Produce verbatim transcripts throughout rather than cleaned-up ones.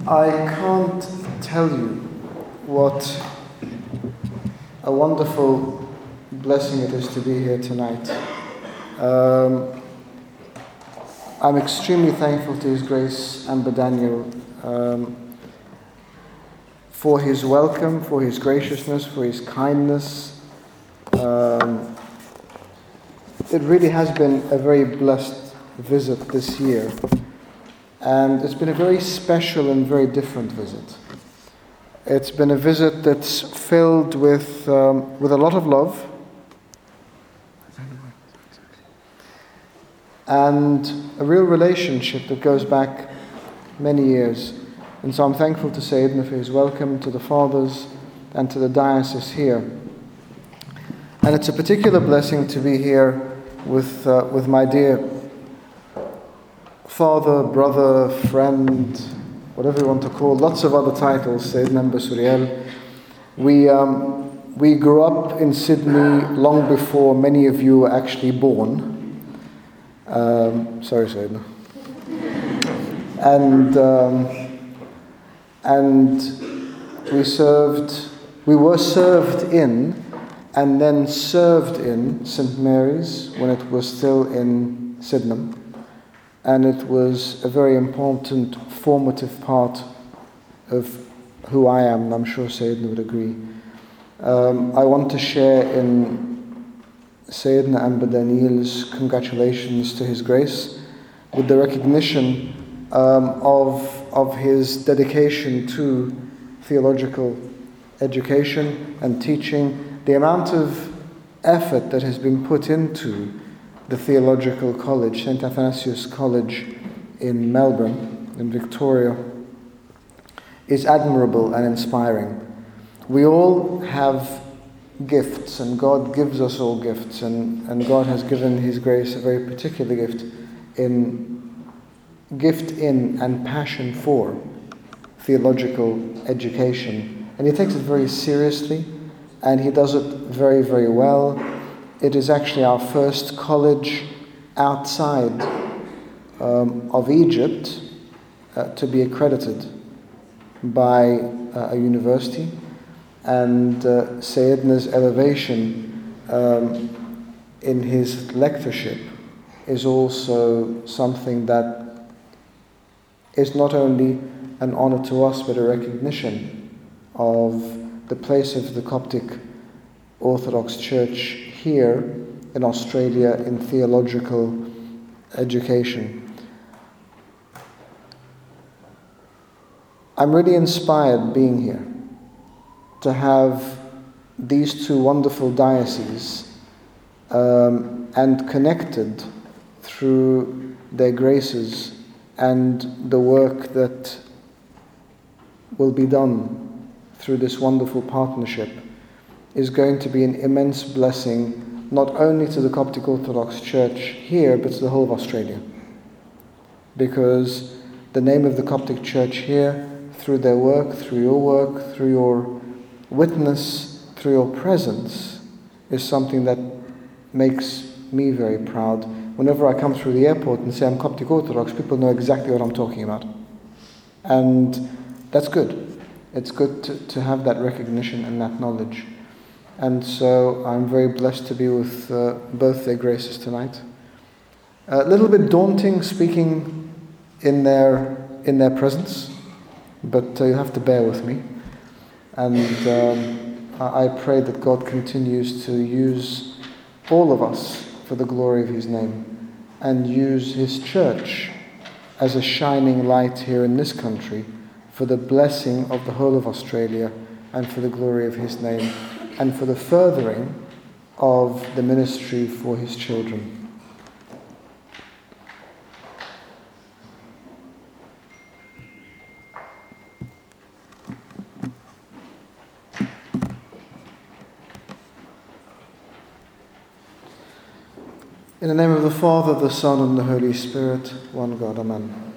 I can't tell you what a wonderful blessing it is to be here tonight. Um, I'm extremely thankful to His Grace Amber Daniel um, for his welcome, for his graciousness, for his kindness. Um, it really has been a very blessed visit this year. And it's been a very special and very different visit. It's been a visit that's filled with um, with a lot of love and a real relationship that goes back many years. And so I'm thankful to Sayyidina for his welcome, to the fathers and to the diocese here. And it's a particular blessing to be here with uh, with my dear father, brother, friend, whatever you want to call, lots of other titles, Sayyidina Amber Suriel. We, um, we grew up in Sydney long before many of you were actually born. Um, sorry, Sayyidina. And, um, and we served, we were served in and then served in Saint Mary's when it was still in Sydenham. And it was a very important, formative part of who I am, and I'm sure Sayyidina would agree. Um, I want to share in Sayyidina Amber Daniel's congratulations to His Grace with the recognition um, of, of his dedication to theological education and teaching, the amount of effort that has been put into the Theological College, Saint Athanasius College in Melbourne, in Victoria, is admirable and inspiring. We all have gifts, and God gives us all gifts, and, and God has given His Grace a very particular gift in gift in and passion for theological education. And He takes it very seriously, and He does it very, very well. It is actually our first college outside um, of Egypt uh, to be accredited by uh, a university. And uh, Sayyidina's elevation um, in his lectureship is also something that is not only an honor to us, but a recognition of the place of the Coptic Orthodox Church here in Australia in theological education. I'm really inspired being here to have these two wonderful dioceses um, and connected through their graces and the work that will be done through this wonderful partnership is going to be an immense blessing, not only to the Coptic Orthodox Church here, but to the whole of Australia. Because the name of the Coptic Church here, through their work, through your work, through your witness, through your presence, is something that makes me very proud. Whenever I come through the airport and say I'm Coptic Orthodox, people know exactly what I'm talking about. And that's good. It's good to, to have that recognition and that knowledge. And so I'm very blessed to be with uh, both their graces tonight. A little bit daunting speaking in their in their presence, but uh, you have to bear with me. And um, I, I pray that God continues to use all of us for the glory of His name and use His church as a shining light here in this country for the blessing of the whole of Australia and for the glory of His name, and for the furthering of the ministry for His children. In the name of the Father, the Son, and the Holy Spirit, one God, Amen.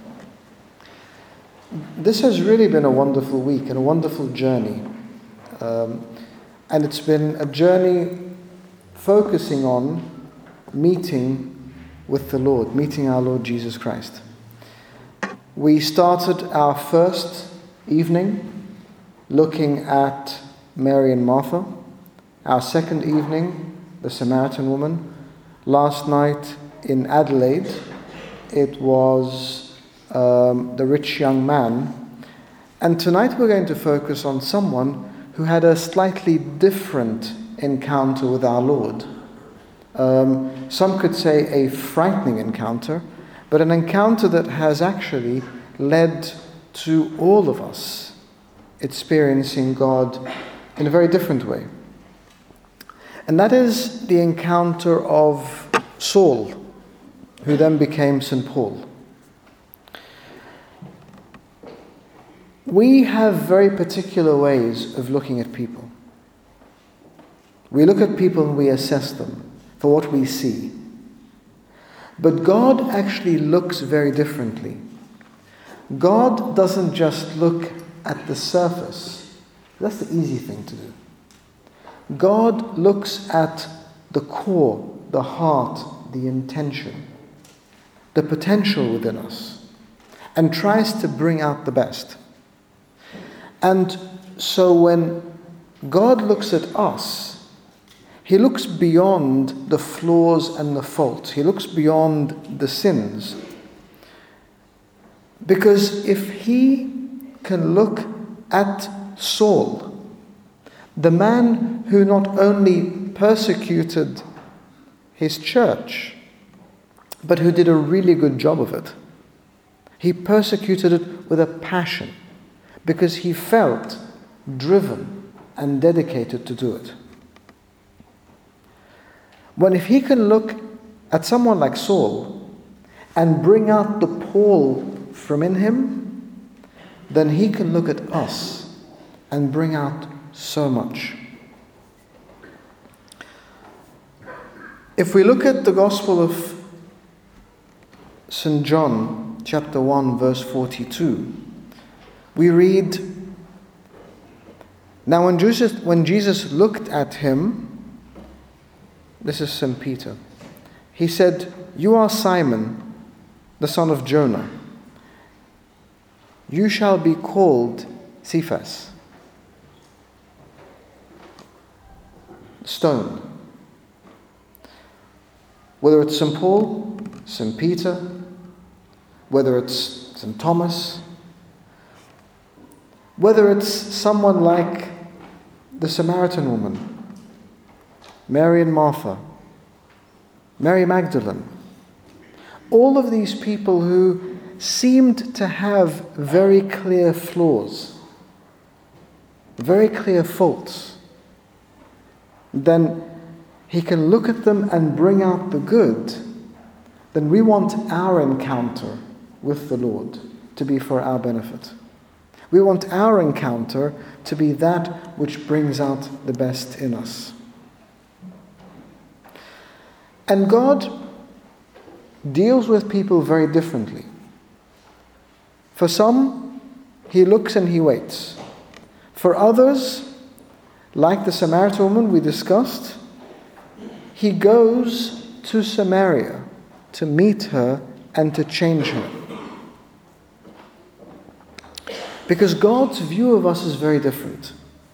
This has really been a wonderful week and a wonderful journey. Um, And it's been a journey focusing on meeting with the Lord, meeting our Lord Jesus Christ. We started our first evening, looking at Mary and Martha. Our second evening, the Samaritan woman. Last night in Adelaide, it was um, the rich young man. And tonight we're going to focus on someone who had a slightly different encounter with our Lord. Um, some could say a frightening encounter, but an encounter that has actually led to all of us experiencing God in a very different way. And that is the encounter of Saul, who then became Saint Paul. We have very particular ways of looking at people. We look at people and we assess them for what we see. But God actually looks very differently. God doesn't just look at the surface. That's the easy thing to do. God looks at the core, the heart, the intention, the potential within us, and tries to bring out the best. And so when God looks at us, He looks beyond the flaws and the faults. He looks beyond the sins. Because if He can look at Saul, the man who not only persecuted his church, but who did a really good job of it. He persecuted it with a passion because he felt driven and dedicated to do it. When if he can look at someone like Saul and bring out the Paul from in him, then he can look at us and bring out so much. If we look at the Gospel of Saint John, chapter one, verse forty-two, we read, "Now when Jesus, when Jesus looked at him," this is Saint Peter, "he said, 'You are Simon, the son of Jonah. You shall be called Cephas,'" stone. Whether it's Saint Paul, Saint Peter, whether it's Saint Thomas, whether it's someone like the Samaritan woman, Mary and Martha, Mary Magdalene, all of these people who seemed to have very clear flaws, very clear faults, then He can look at them and bring out the good. Then we want our encounter with the Lord to be for our benefit. We want our encounter to be that which brings out the best in us. And God deals with people very differently. For some, He looks and He waits. For others, like the Samaritan woman we discussed, He goes to Samaria to meet her and to change her. Because God's view of us is very different.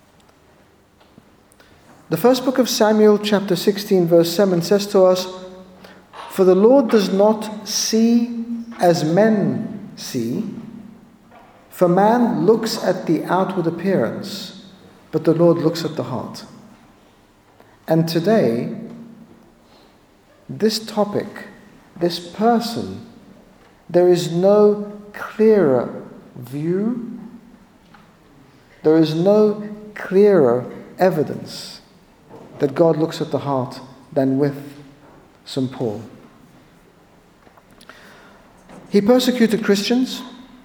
The first book of Samuel, chapter sixteen, verse seven, says to us, "For the Lord does not see as men see, for man looks at the outward appearance, but the Lord looks at the heart." And today, this topic, this person, there is no clearer view, there is no clearer evidence that God looks at the heart than with Saint Paul. He persecuted Christians,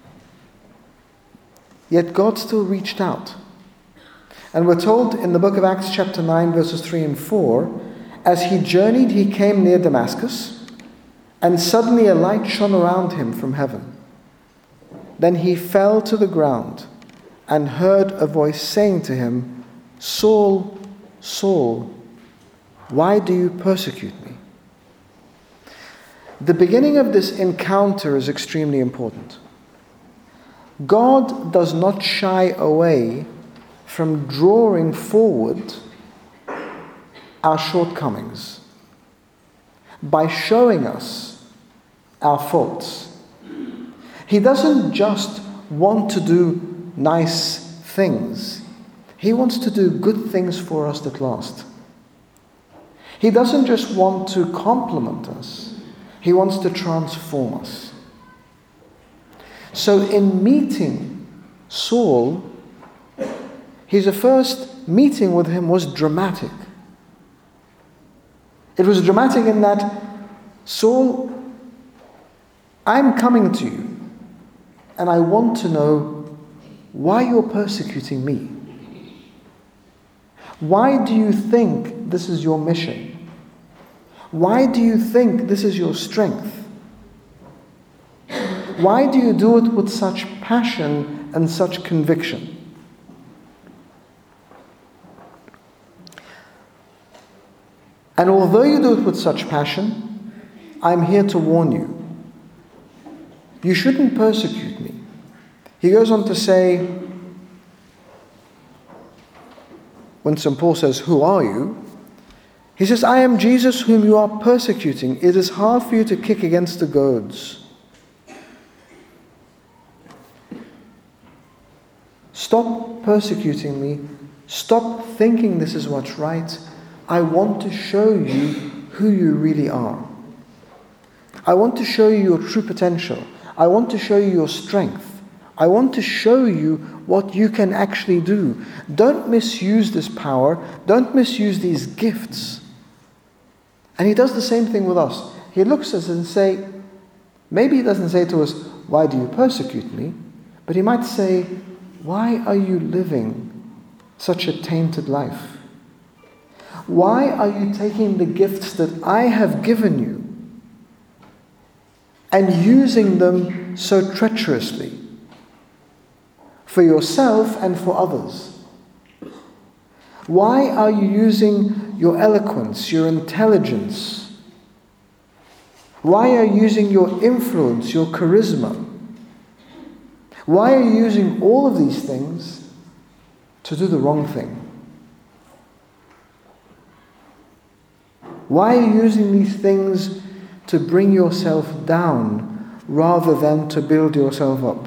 yet God still reached out. And we're told in the book of Acts chapter nine, verses three and four, "As he journeyed, he came near Damascus, and suddenly a light shone around him from heaven. Then he fell to the ground and heard a voice saying to him, 'Saul, Saul, why do you persecute me?'" The beginning of this encounter is extremely important. God does not shy away from drawing forward our shortcomings by showing us our faults. He doesn't just want to do nice things. He wants to do good things for us at last. He doesn't just want to compliment us. He wants to transform us. So in meeting Saul, his first meeting with him was dramatic. It was dramatic in that, Saul, I'm coming to you, and I want to know why you're persecuting me. Why do you think this is your mission? Why do you think this is your strength? Why do you do it with such passion and such conviction? And although you do it with such passion, I'm here to warn you. You shouldn't persecute me. He goes on to say, when Saint Paul says, who are you? He says, I am Jesus whom you are persecuting. It is hard for you to kick against the goads. Stop persecuting me. Stop thinking this is what's right. I want to show you who you really are. I want to show you your true potential. I want to show you your strength. I want to show you what you can actually do. Don't misuse this power. Don't misuse these gifts. And he does the same thing with us. He looks at us and say, maybe he doesn't say to us, why do you persecute me? But he might say, why are you living such a tainted life? Why are you taking the gifts that I have given you and using them so treacherously for yourself and for others? Why are you using your eloquence, your intelligence? Why are you using your influence, your charisma? Why are you using all of these things to do the wrong thing? Why are you using these things to bring yourself down rather than to build yourself up?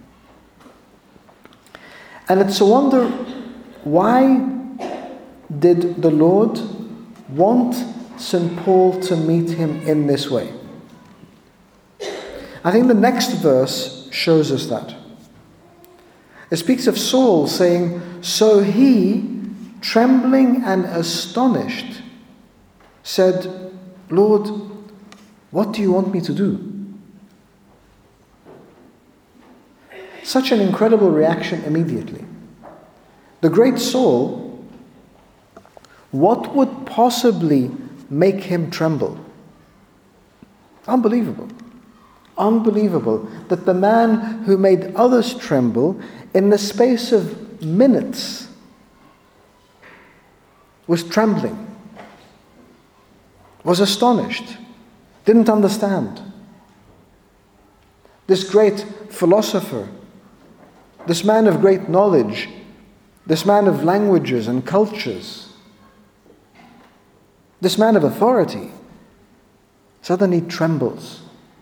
And it's a wonder, why did the Lord want Saint Paul to meet him in this way? I think the next verse shows us that. It speaks of Saul saying, so he, trembling and astonished, said, Lord, what do you want me to do? Such an incredible reaction immediately. The great Saul, what would possibly make him tremble? Unbelievable. Unbelievable that the man who made others tremble in the space of minutes was trembling, was astonished, didn't understand. This great philosopher, this man of great knowledge, this man of languages and cultures, this man of authority, suddenly trembles.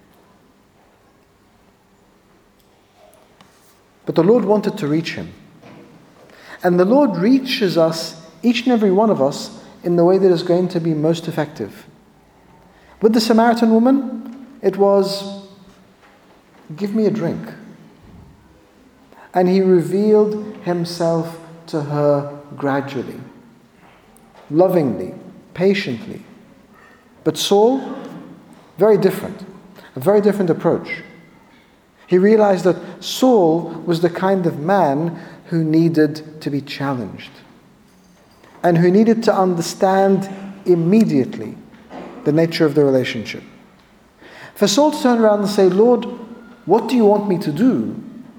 But the Lord wanted to reach him. And the Lord reaches us, each and every one of us, in the way that is going to be most effective. With the Samaritan woman, it was, give me a drink. And he revealed himself to her gradually, lovingly, patiently. But Saul, very different, a very different approach. He realized that Saul was the kind of man who needed to be challenged and who needed to understand immediately the nature of the relationship. For Saul to turn around and say, Lord, what do you want me to do?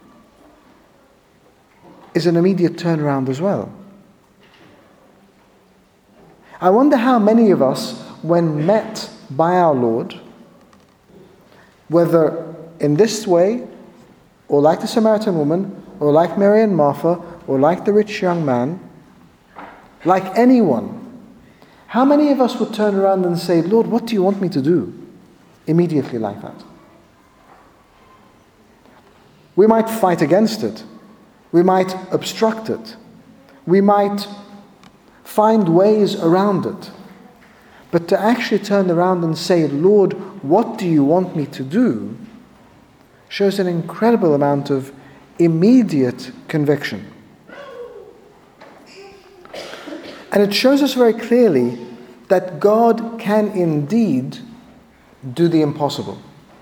Is an immediate turnaround as well. I wonder how many of us, when met by our Lord, whether in this way or like the Samaritan woman, or like Mary and Martha, or like the rich young man, like anyone, how many of us would turn around and say, Lord, what do you want me to do? Immediately like that. We might fight against it. We might obstruct it. We might find ways around it. But to actually turn around and say, Lord, what do you want me to do? Shows an incredible amount of immediate conviction. And it shows us very clearly that God can indeed do the impossible.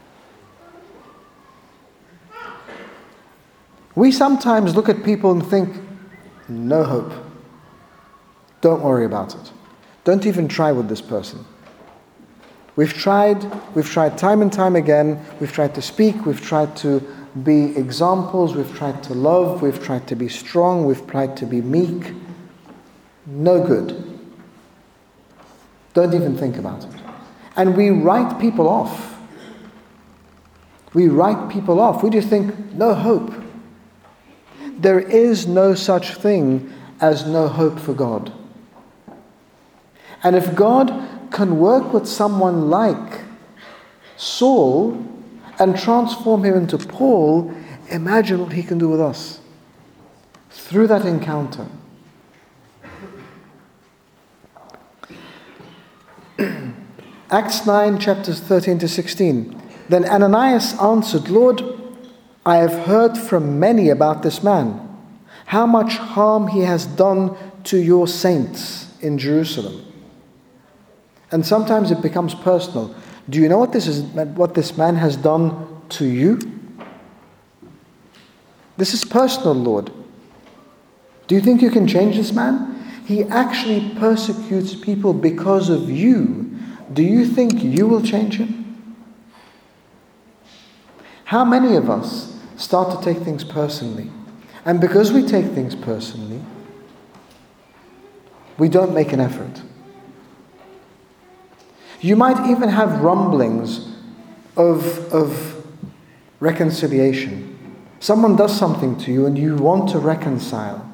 We sometimes look at people and think, no hope. Don't worry about it. Don't even try with this person. We've tried, we've tried time and time again. We've tried to speak, we've tried to be examples, we've tried to love, we've tried to be strong, we've tried to be meek. No good. Don't even think about it. And we write people off. We write people off. We just think, no hope. There is no such thing as no hope for God. And if God can work with someone like Saul and transform him into Paul, imagine what he can do with us through that encounter. Acts nine, chapters thirteen to sixteen. Then Ananias answered, Lord, I have heard from many about this man, how much harm he has done to your saints in Jerusalem. And sometimes it becomes personal. Do you know what this is? What this man has done to you? This is personal, Lord. Do you think you can change this man? He actually persecutes people because of you. Do you think you will change him? How many of us start to take things personally? And because we take things personally, we don't make an effort. You might even have rumblings of, of reconciliation. Someone does something to you and you want to reconcile.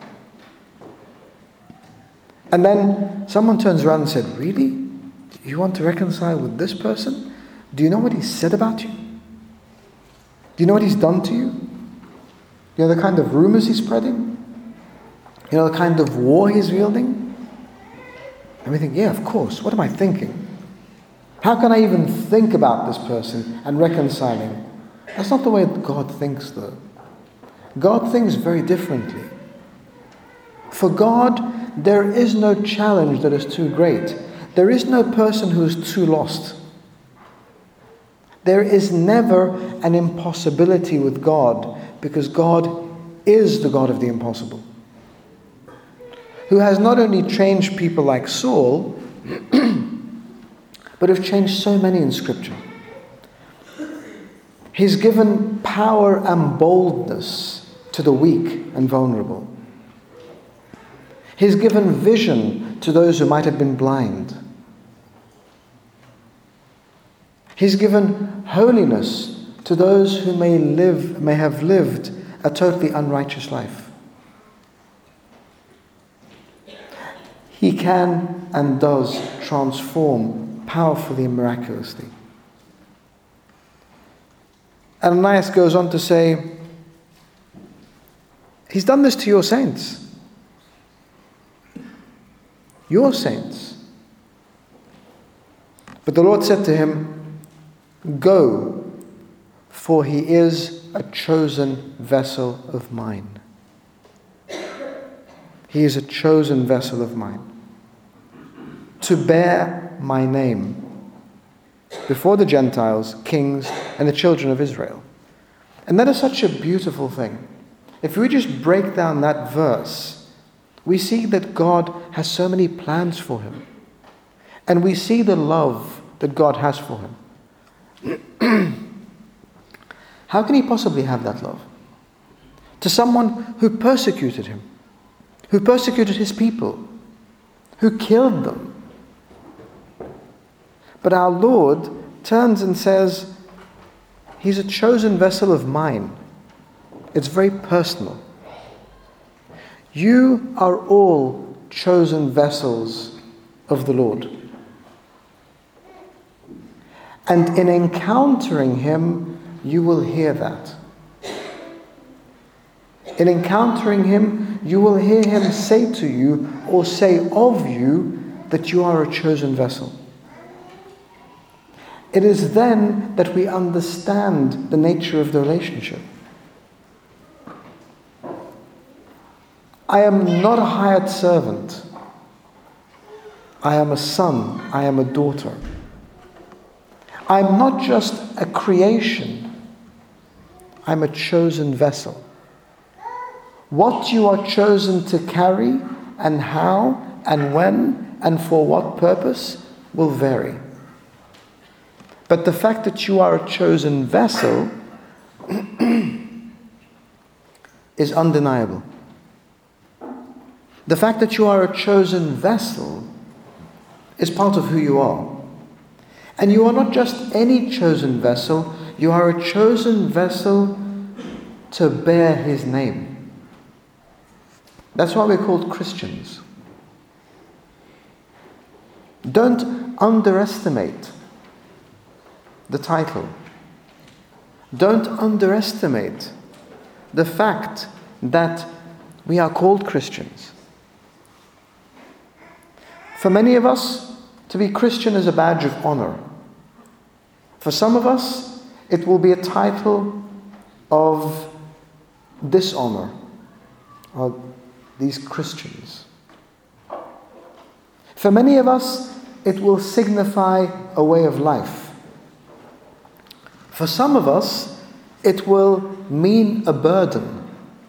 And then someone turns around and said, really? You want to reconcile with this person? Do you know what he said about you? Do you know what he's done to you? You know the kind of rumors he's spreading? You know the kind of war he's wielding? And we think, yeah, of course. What am I thinking? How can I even think about this person and reconciling? That's not the way God thinks, though. God thinks very differently. For God, there is no challenge that is too great. There is no person who is too lost. There is never an impossibility with God, because God is the God of the impossible, who has not only changed people like Saul, but have changed so many in Scripture. He's given power and boldness to the weak and vulnerable. He's given vision to those who might have been blind. He's given holiness to those who may live, may have lived a totally unrighteous life. He can and does transform powerfully and miraculously. Ananias goes on to say, he's done this to your saints. Your saints. But the Lord said to him, go, for he is a chosen vessel of mine. He is a chosen vessel of mine to bear my name before the Gentiles, kings, and the children of Israel. And that is such a beautiful thing. If we just break down that verse, we see that God has so many plans for him. And we see the love that God has for him. How can he possibly have that love? To someone who persecuted him, who persecuted his people, who killed them. But our Lord turns and says, he's a chosen vessel of mine. It's very personal. You are all chosen vessels of the Lord. And in encountering Him, you will hear that. In encountering Him, you will hear Him say to you or say of you that you are a chosen vessel. It is then that we understand the nature of the relationship. I am not a hired servant. I am a son. I am a daughter. I am not just a creation. I'm a chosen vessel. What you are chosen to carry and how and when and for what purpose will vary. But the fact that you are a chosen vessel is undeniable. The fact that you are a chosen vessel is part of who you are. And you are not just any chosen vessel, you are a chosen vessel to bear His name. That's why we're called Christians. Don't underestimate the title. Don't underestimate the fact that we are called Christians. For many of us, to be Christian is a badge of honor. For some of us, it will be a title of dishonor. Or these Christians. For many of us, it will signify a way of life. For some of us, it will mean a burden.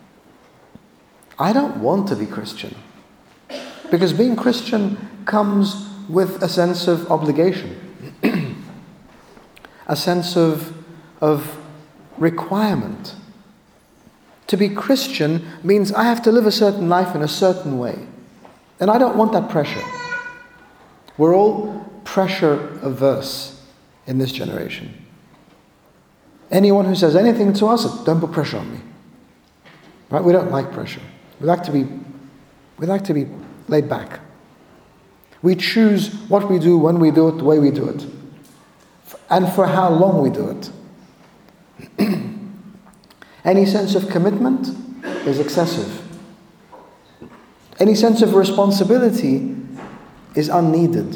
I don't want to be Christian. Because being Christian comes with a sense of obligation. A sense of, of requirement. To be Christian means I have to live a certain life in a certain way. And I don't want that pressure. We're all pressure averse in this generation. Anyone who says anything to us, don't put pressure on me. Right? We don't like pressure. We like to be, we like to be laid back. We choose what we do, when we do it, the way we do it. And for how long we do it. Any sense of commitment is excessive. Any sense of responsibility is unneeded.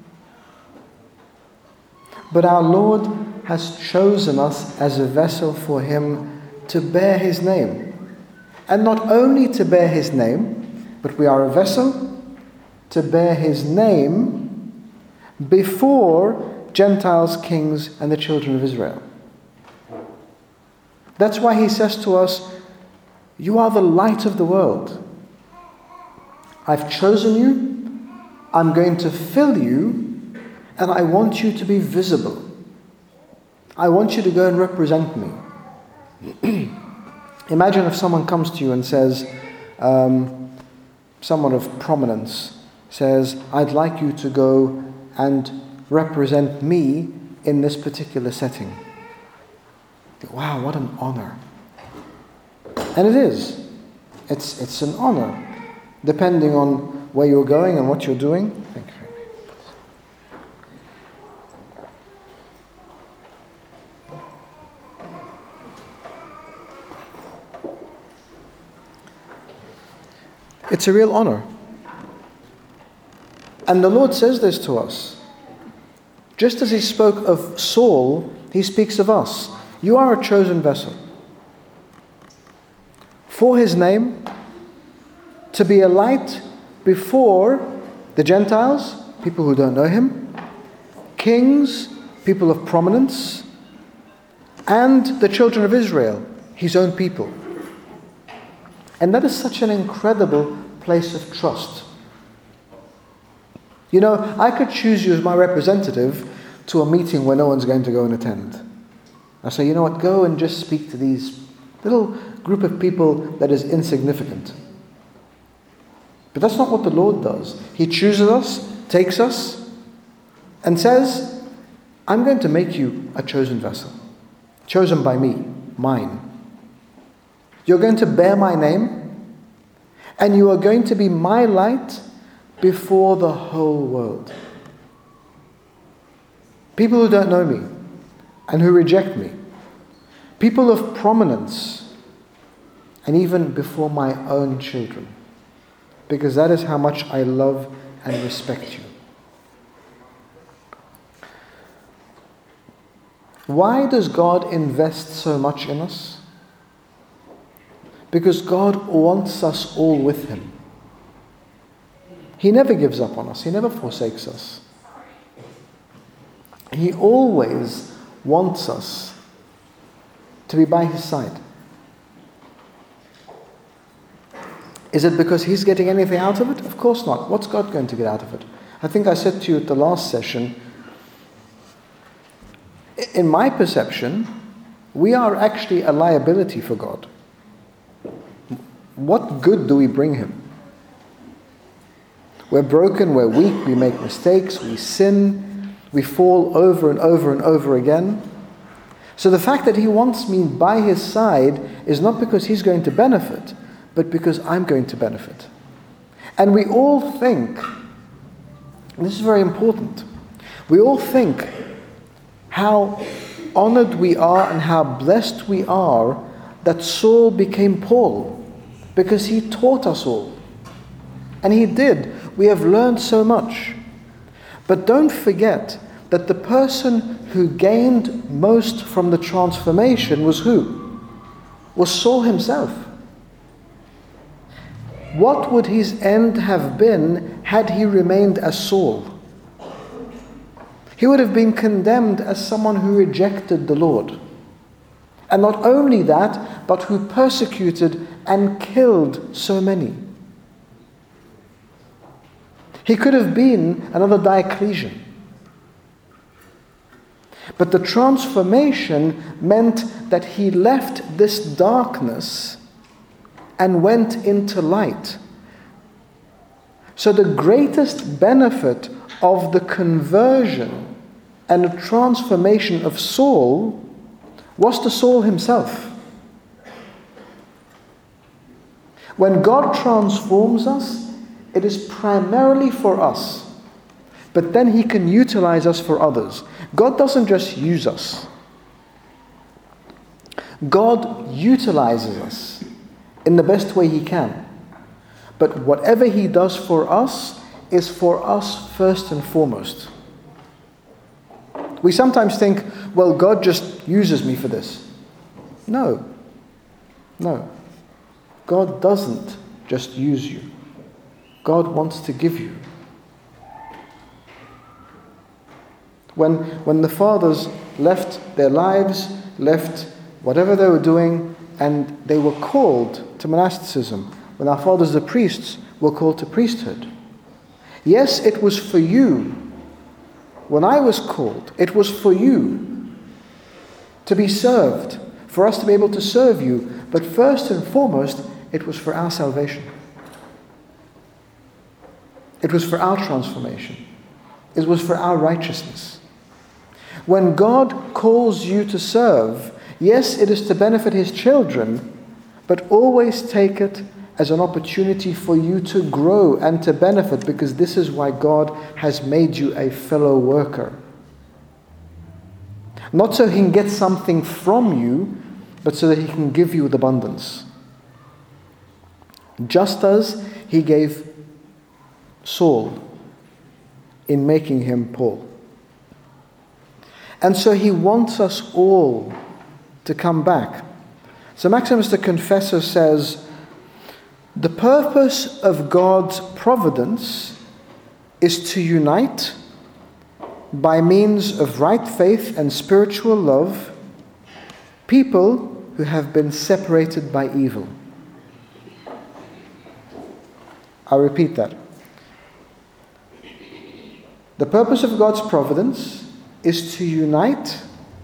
But our Lord has chosen us as a vessel for Him to bear His name. And not only to bear His name, but we are a vessel to bear His name before Gentiles, kings, and the children of Israel. That's why He says to us, you are the light of the world. I've chosen you, I'm going to fill you, and I want you to be visible. I want you to go and represent me. Imagine if someone comes to you and says, um, someone of prominence says, I'd like you to go and represent me in this particular setting. Wow, what an honor. And it is. It's, it's an honor, depending on where you're going and what you're doing. Thank you. It's a real honor. And the Lord says this to us. Just as He spoke of Saul, He speaks of us. You are a chosen vessel. For His name, to be a light before the Gentiles, people who don't know Him, kings, people of prominence, and the children of Israel, His own people. And that is such an incredible place of trust. You know, I could choose you as my representative to a meeting where no one's going to go and attend. I say, you know what, go and just speak to these little group of people that is insignificant. But that's not what the Lord does. He chooses us, takes us, and says, I'm going to make you a chosen vessel. Chosen by me, mine. You're going to bear my name, and you are going to be my light before the whole world. People who don't know me and who reject me. People of prominence, and even before my own children. Because that is how much I love and respect you. Why does God invest so much in us? Because God wants us all with Him. He never gives up on us. He never forsakes us. He always wants us to be by His side. Is it because He's getting anything out of it? Of course not. What's God going to get out of it? I think I said to you at the last session, in my perception, we are actually a liability for God. What good do we bring Him? We're broken, we're weak, we make mistakes, we sin, we fall over and over and over again. So the fact that He wants me by His side is not because He's going to benefit, but because I'm going to benefit. And we all think, and this is very important, we all think how honored we are and how blessed we are that Saul became Paul, because he taught us all. And he did. We have learned so much. But don't forget that the person who gained most from the transformation was who? Was Saul himself. What would his end have been had he remained as Saul? He would have been condemned as someone who rejected the Lord. And not only that, but who persecuted and killed so many. He could have been another Diocletian. But the transformation meant that he left this darkness and went into light. So the greatest benefit of the conversion and the transformation of Saul was to Saul himself. When God transforms us, it is primarily for us, but then He can utilize us for others. God doesn't just use us. God utilizes us in the best way He can. But whatever He does for us is for us first and foremost. We sometimes think, well, God just uses me for this. No. No. God doesn't just use you. God wants to give you. When, when the fathers left their lives, left whatever they were doing, and they were called to monasticism, when our fathers, the priests, were called to priesthood. Yes, it was for you. When I was called, it was for you to be served, for us to be able to serve you. But first and foremost, it was for our salvation. It was for our transformation. It was for our righteousness. When God calls you to serve, yes, it is to benefit His children, but always take it as an opportunity for you to grow and to benefit, because this is why God has made you a fellow worker. Not so He can get something from you, but so that He can give you with abundance. Just as He gave Saul in making him Paul. And so He wants us all to come back. So Maximus the Confessor says, the purpose of God's providence is to unite, by means of right faith and spiritual love, people who have been separated by evil. I'll repeat that. The purpose of God's providence is to unite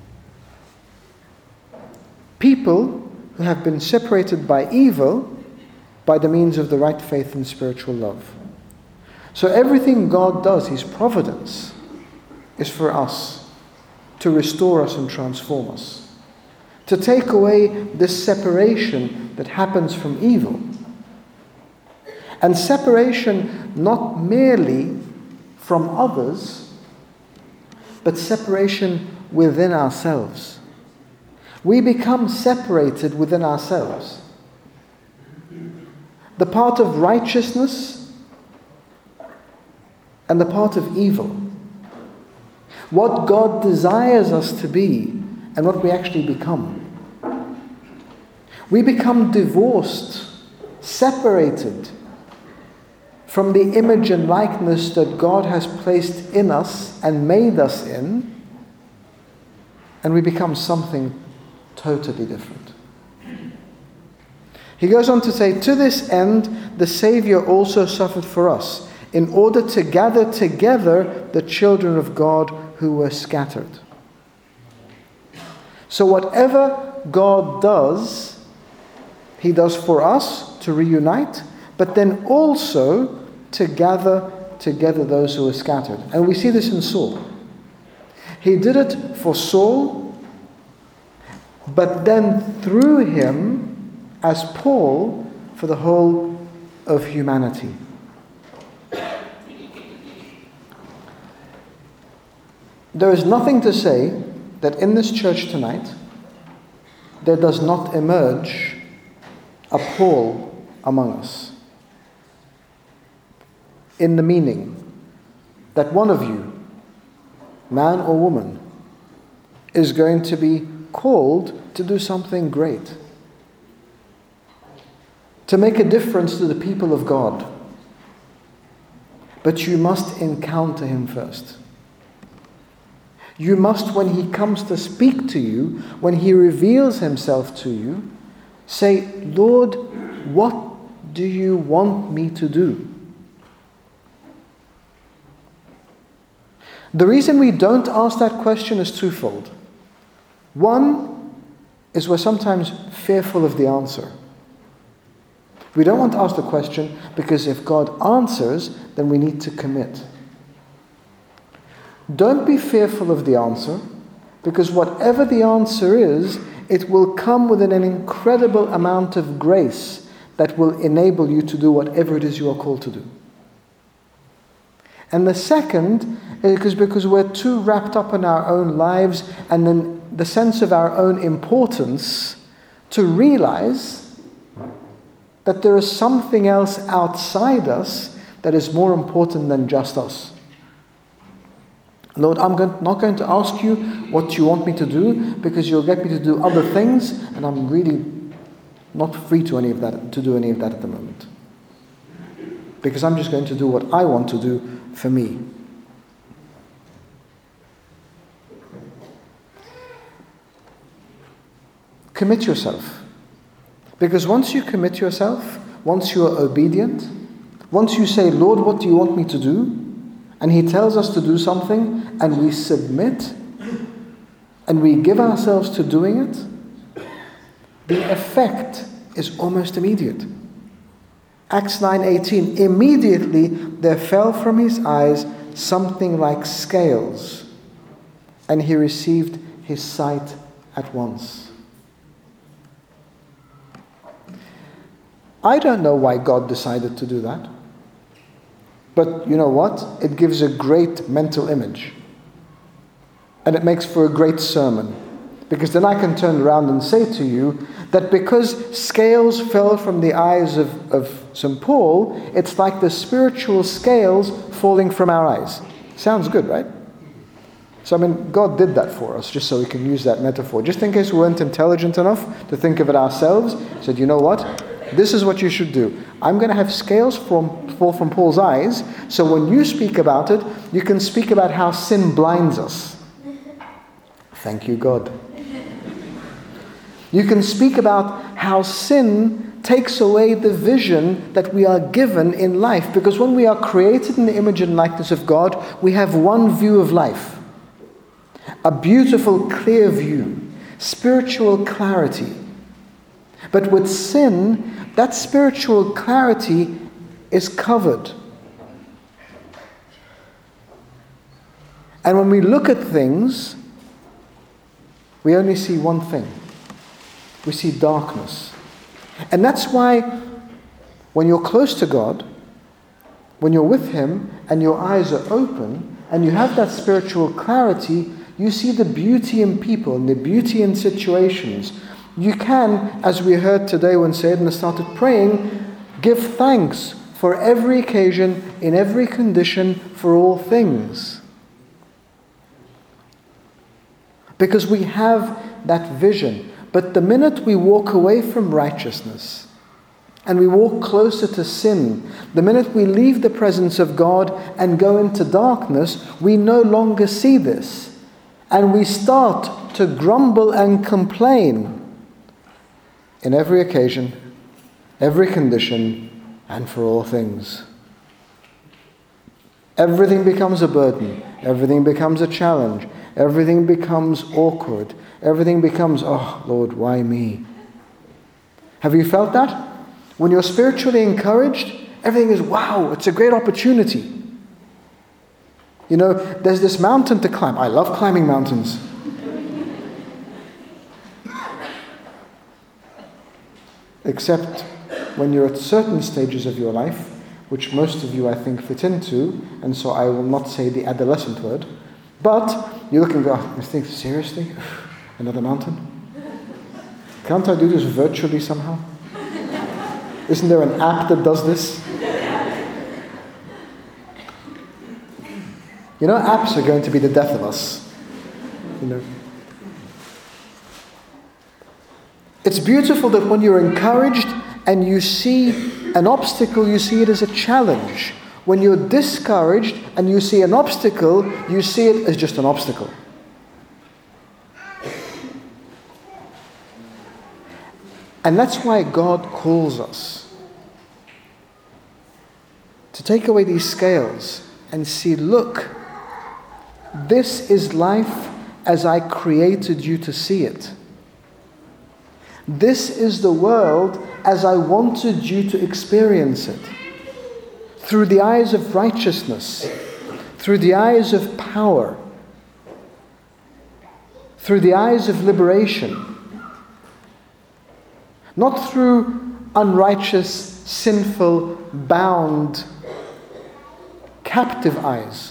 people who have been separated by evil by the means of the right faith and spiritual love. So everything God does, His providence, is for us, to restore us and transform us, to take away this separation that happens from evil. And separation not merely from others, but separation within ourselves. We become separated within ourselves. The part of righteousness and the part of evil. What God desires us to be and what we actually become. We become divorced, separated from the image and likeness that God has placed in us and made us in, and we become something totally different. He goes on to say, to this end, the Savior also suffered for us, in order to gather together the children of God who were scattered. So whatever God does, He does for us to reunite, but then also to gather together those who are scattered. And we see this in Saul. He did it for Saul, but then through him, as Paul, for the whole of humanity. There is nothing to say that in this church tonight there does not emerge a Paul among us. In the meaning that one of you, man or woman, is going to be called to do something great. To make a difference to the people of God. But you must encounter Him first. You must, when He comes to speak to you, when He reveals Himself to you, say, Lord, what do you want me to do? The reason we don't ask that question is twofold. One is we're sometimes fearful of the answer. We don't want to ask the question because if God answers, then we need to commit. Don't be fearful of the answer, because whatever the answer is, it will come with an incredible amount of grace that will enable you to do whatever it is you are called to do. And the second is because we're too wrapped up in our own lives and in the sense of our own importance to realize that there is something else outside us that is more important than just us. Lord, I'm going, not going to ask you what you want me to do, because you'll get me to do other things, and I'm really not free to any of that, to do any of that at the moment. Because I'm just going to do what I want to do for me. Commit yourself. Because once you commit yourself, once you are obedient, once you say, Lord, what do you want me to do? And He tells us to do something, and we submit, and we give ourselves to doing it, the effect is almost immediate. Acts nine eighteen, immediately there fell from His eyes something like scales, and He received His sight at once. I don't know why God decided to do that. But you know what? It gives a great mental image. And it makes for a great sermon. Because then I can turn around and say to you that because scales fell from the eyes of, of Saint Paul, it's like the spiritual scales falling from our eyes. Sounds good, right? So I mean, God did that for us, just so we can use that metaphor. Just in case we weren't intelligent enough to think of it ourselves, He said, you know what? This is what you should do. I'm going to have scales from, fall from Paul's eyes, so when you speak about it, you can speak about how sin blinds us. Thank you, God. You can speak about how sin takes away the vision that we are given in life. Because when we are created in the image and likeness of God, we have one view of life. A beautiful, clear view. Spiritual clarity. But with sin, that spiritual clarity is covered. And when we look at things, we only see one thing. We see darkness. And that's why when you're close to God, when you're with Him and your eyes are open and you have that spiritual clarity, you see the beauty in people and the beauty in situations. You can, as we heard today when Sayyidina started praying, give thanks for every occasion, in every condition, for all things. Because we have that vision. But the minute we walk away from righteousness and we walk closer to sin, the minute we leave the presence of God and go into darkness, we no longer see this. And we start to grumble and complain in every occasion, every condition, and for all things. Everything becomes a burden. Everything becomes a challenge. Everything becomes awkward. Everything becomes, oh, Lord, why me? Have you felt that? When you're spiritually encouraged, everything is, wow, it's a great opportunity. You know, there's this mountain to climb. I love climbing mountains. Except when you're at certain stages of your life, which most of you, I think, fit into, and so I will not say the adolescent word, but you look and go, oh, I think, seriously? Another mountain? Can't I do this virtually somehow? Isn't there an app that does this? You know, apps are going to be the death of us. You know. It's beautiful that when you're encouraged and you see an obstacle, you see it as a challenge. When you're discouraged and you see an obstacle, you see it as just an obstacle. And that's why God calls us to take away these scales and see, look, this is life as I created you to see it. This is the world as I wanted you to experience it. Through the eyes of righteousness, through the eyes of power, through the eyes of liberation. Not through unrighteous, sinful, bound, captive eyes.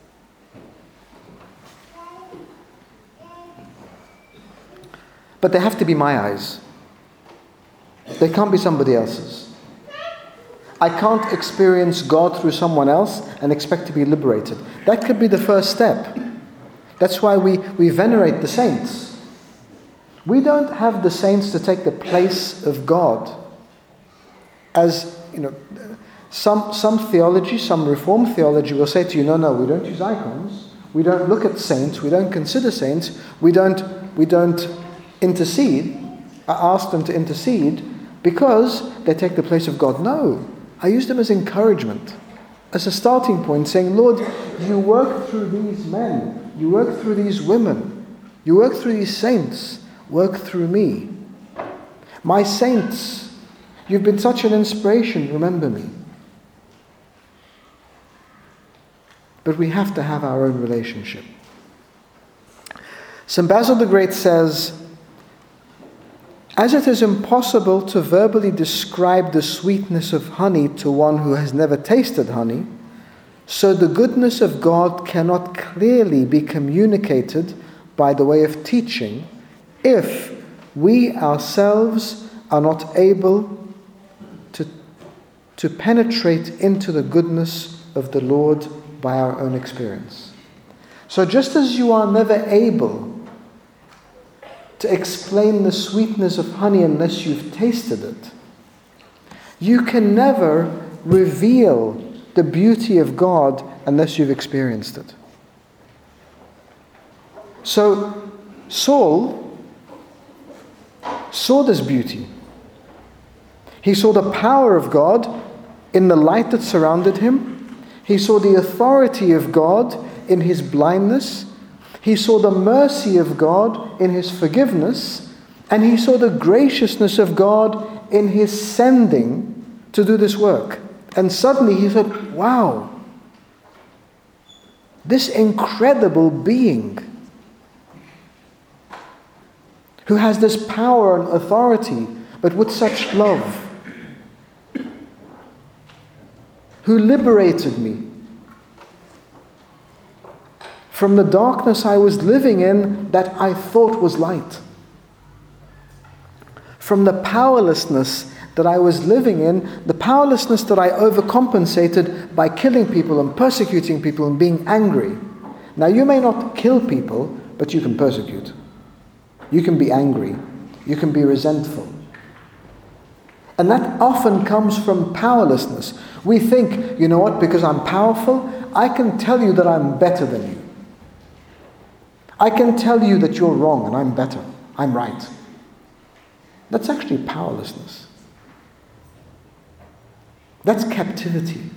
But they have to be my eyes. They can't be somebody else's. I can't experience God through someone else and expect to be liberated. That could be the first step. That's why we, we venerate the saints. We don't have the saints to take the place of God. As, you know, some, some theology, some Reformed theology will say to you, no, no, we don't use icons. We don't look at saints. We don't consider saints. We don't, we don't intercede. I ask them to intercede because they take the place of God. No. I use them as encouragement, as a starting point, saying, Lord, you work through these men, you work through these women, you work through these saints, work through me. My saints, you've been such an inspiration, remember me. But we have to have our own relationship. Saint Basil the Great says, as it is impossible to verbally describe the sweetness of honey to one who has never tasted honey, so the goodness of God cannot clearly be communicated by the way of teaching if we ourselves are not able to, to penetrate into the goodness of the Lord by our own experience. So just as you are never able to explain the sweetness of honey unless you've tasted it, you can never reveal the beauty of God unless you've experienced it. So Saul saw this beauty. He saw the power of God in the light that surrounded him. He saw the authority of God in his blindness. He saw the mercy of God in his forgiveness, and he saw the graciousness of God in his sending to do this work. And suddenly he said, wow, this incredible being who has this power and authority, but with such love, who liberated me from the darkness I was living in that I thought was light, from the powerlessness that I was living in, the powerlessness that I overcompensated by killing people and persecuting people and being angry. Now, you may not kill people, but you can persecute. You can be angry. You can be resentful. And that often comes from powerlessness. We think, you know what, because I'm powerful, I can tell you that I'm better than you. I can tell you that you're wrong and I'm better. I'm right. That's actually powerlessness. That's captivity.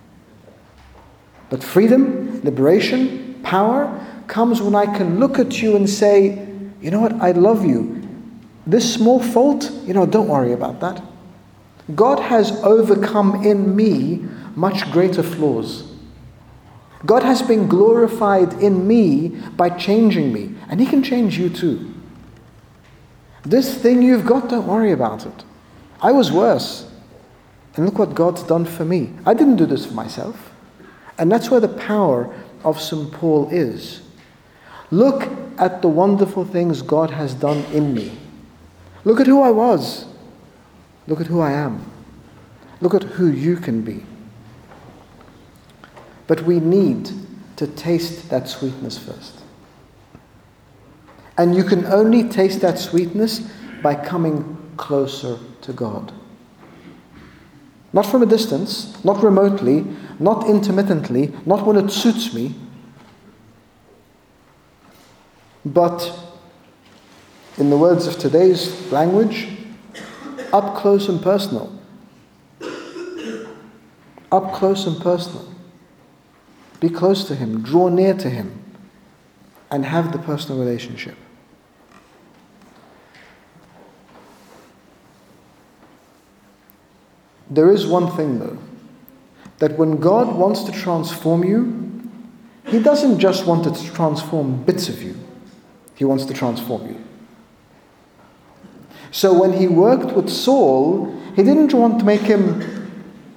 But freedom, liberation, power comes when I can look at you and say, you know what, I love you. This small fault, you know, don't worry about that. God has overcome in me much greater flaws. God has been glorified in me by changing me, and He can change you too. This thing you've got, don't worry about it. I was worse. And look what God's done for me. I didn't do this for myself. And that's where the power of Saint Paul is. Look at the wonderful things God has done in me. Look at who I was. Look at who I am. Look at who you can be. But we need to taste that sweetness first. And you can only taste that sweetness by coming closer to God. Not from a distance, not remotely, not intermittently, not when it suits me, but, in the words of today's language, up close and personal. Up close and personal. Be close to Him, draw near to Him, and have the personal relationship. There is one thing though, that when God wants to transform you, He doesn't just want to transform bits of you. He wants to transform you. So when He worked with Saul, He didn't want to make him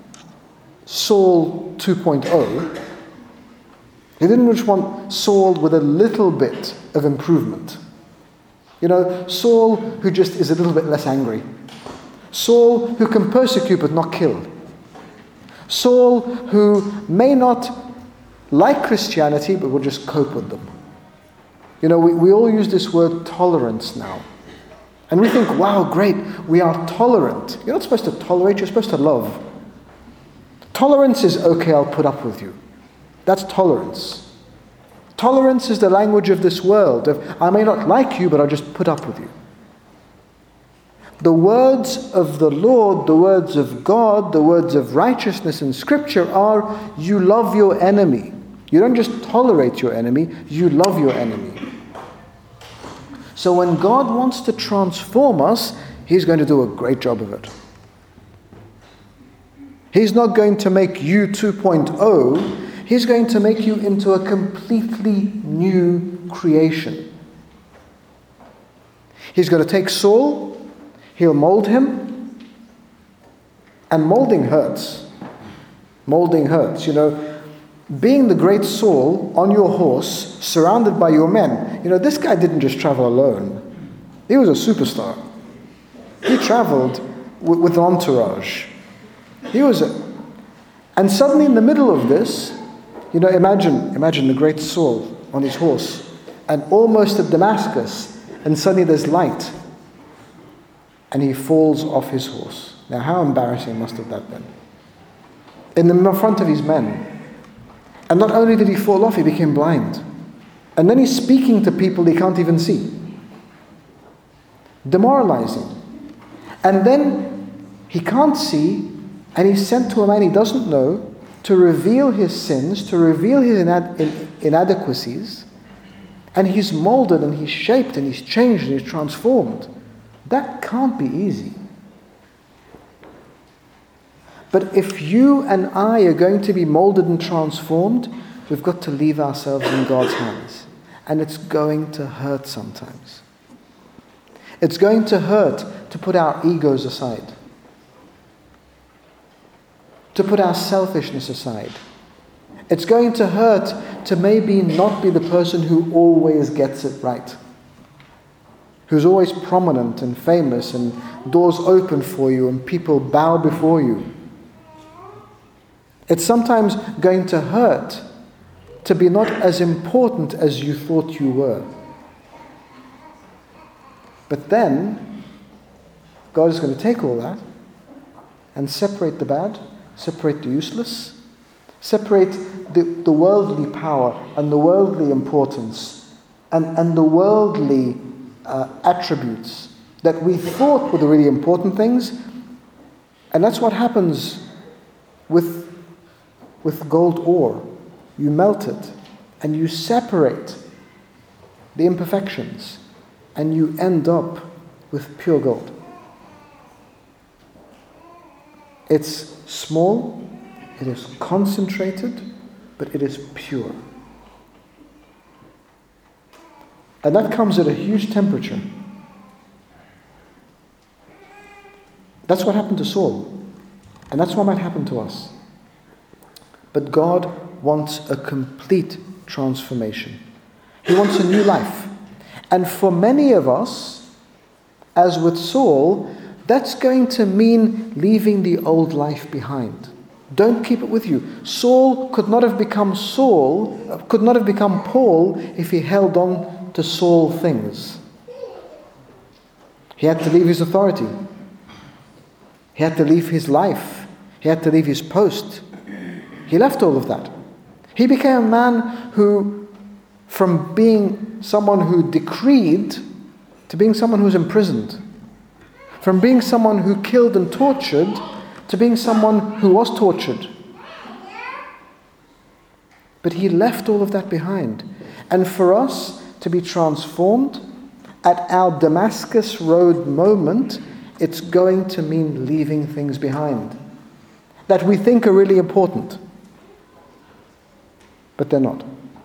Saul two point oh. He didn't just want Saul with a little bit of improvement. You know, Saul who just is a little bit less angry. Saul who can persecute but not kill. Saul who may not like Christianity but will just cope with them. You know, we, we all use this word tolerance now. And we think, wow, great, we are tolerant. You're not supposed to tolerate, you're supposed to love. Tolerance is, okay, I'll put up with you. That's tolerance. Tolerance is the language of this world, of I may not like you, but I'll just put up with you. The words of the Lord, the words of God, the words of righteousness in Scripture are, you love your enemy. You don't just tolerate your enemy, you love your enemy. So when God wants to transform us, He's going to do a great job of it. He's not going to make you two point oh, He's going to make you into a completely new creation. He's going to take Saul, He'll mold him, and molding hurts. Molding hurts, you know. Being the great Saul on your horse, surrounded by your men. You know, this guy didn't just travel alone. He was a superstar. He traveled w- with an entourage. He was a... And suddenly in the middle of this, you know, imagine, imagine the great Saul on his horse, and almost at Damascus, and suddenly there's light. And he falls off his horse. Now, how embarrassing must have that been? In the front of his men. And not only did he fall off, he became blind. And then he's speaking to people he can't even see. Demoralizing. And then he can't see, and he's sent to a man he doesn't know to reveal his sins, to reveal his inad- inadequacies. And he's molded, and he's shaped, and he's changed, and he's transformed. That can't be easy. But if you and I are going to be molded and transformed, we've got to leave ourselves in God's hands. And it's going to hurt sometimes. It's going to hurt to put our egos aside, to put our selfishness aside. It's going to hurt to maybe not be the person who always gets it right, who's always prominent and famous and doors open for you and people bow before you. It's sometimes going to hurt to be not as important as you thought you were. But then, God is going to take all that and separate the bad, separate the useless, separate the, the worldly power and the worldly importance and, and the worldly uh, attributes that we thought were the really important things. And that's what happens with, with gold ore. You melt it and you separate the imperfections and you end up with pure gold. It's small, it is concentrated, but it is pure. And that comes at a huge temperature. That's what happened to Saul. And that's what might happen to us. But God wants a complete transformation. He wants a new life. And for many of us, as with Saul, that's going to mean leaving the old life behind. Don't keep it with you. Saul could not have become Saul, could not have become Paul if he held on to Saul things. He had to leave his authority. He had to leave his life. He had to leave his post. He left all of that. He became a man who, from being someone who decreed to being someone who was imprisoned, from being someone who killed and tortured to being someone who was tortured. But he left all of that behind. And for us to be transformed at our Damascus Road moment, it's going to mean leaving things behind that we think are really important, but they're not.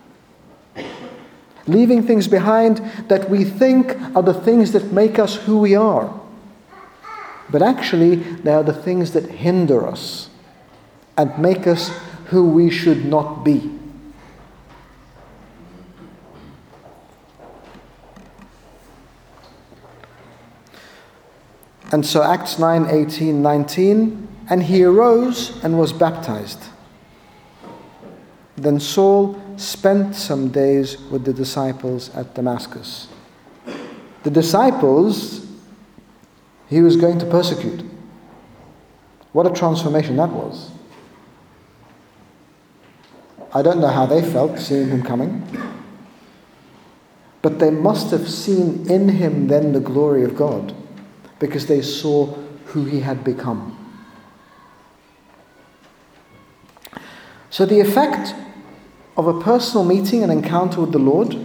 Leaving things behind that we think are the things that make us who we are. But actually, they are the things that hinder us and make us who we should not be. And so Acts nine, eighteen, nineteen, and he arose and was baptized. Then Saul spent some days with the disciples at Damascus. The disciples he was going to persecute. What a transformation that was. I don't know how they felt seeing him coming, but they must have seen in him then the glory of God, because they saw who he had become. So the effect of a personal meeting and encounter with the Lord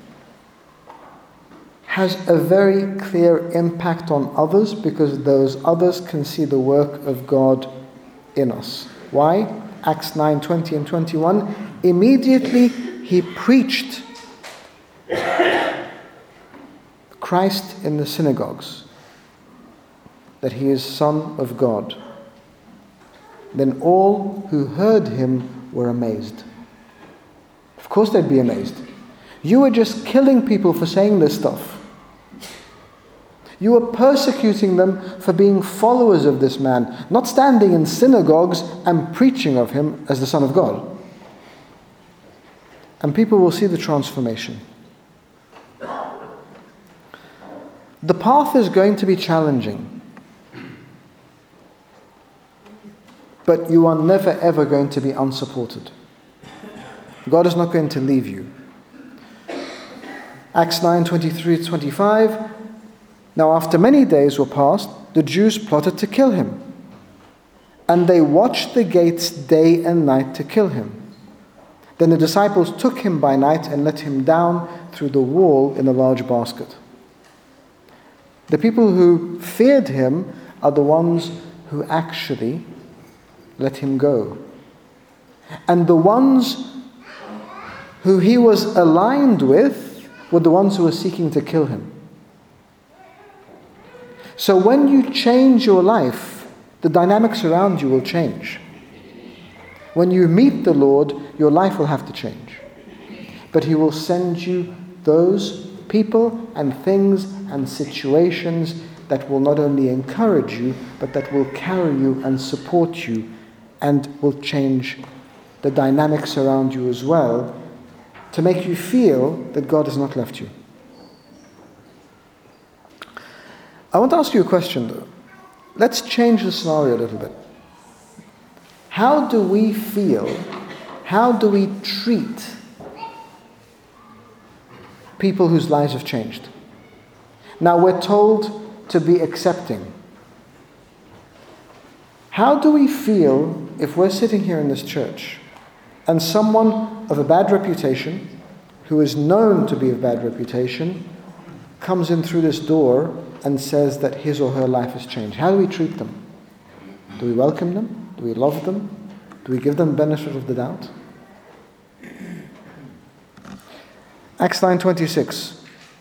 has a very clear impact on others, because those others can see the work of God in us. Why? Acts nine, twenty and twenty-one. Immediately he preached Christ in the synagogues, that he is Son of God. Then all who heard him were amazed. Of course they'd be amazed. You were just killing people for saying this stuff. You were persecuting them for being followers of this man, not standing in synagogues and preaching of him as the Son of God. And people will see the transformation. The path is going to be challenging. But you are never ever going to be unsupported. God is not going to leave you. Acts nine, twenty-three to twenty-five. Now after many days were passed, the Jews plotted to kill him. And they watched the gates day and night to kill him. Then the disciples took him by night and let him down through the wall in a large basket. The people who feared him are the ones who actually let him go. And the ones who he was aligned with were the ones who were seeking to kill him. So when you change your life, the dynamics around you will change. When you meet the Lord, your life will have to change. But He will send you those people and things and situations that will not only encourage you, but that will carry you and support you and will change the dynamics around you as well to make you feel that God has not left you. I want to ask you a question though. Let's change the scenario a little bit. How do we feel, how do we treat people whose lives have changed? Now we're told to be accepting. How do we feel if we're sitting here in this church and someone of a bad reputation, who is known to be of bad reputation, comes in through this door and says that his or her life has changed? How do we treat them? Do we welcome them? Do we love them? Do we give them the benefit of the doubt? Acts nine twenty-six.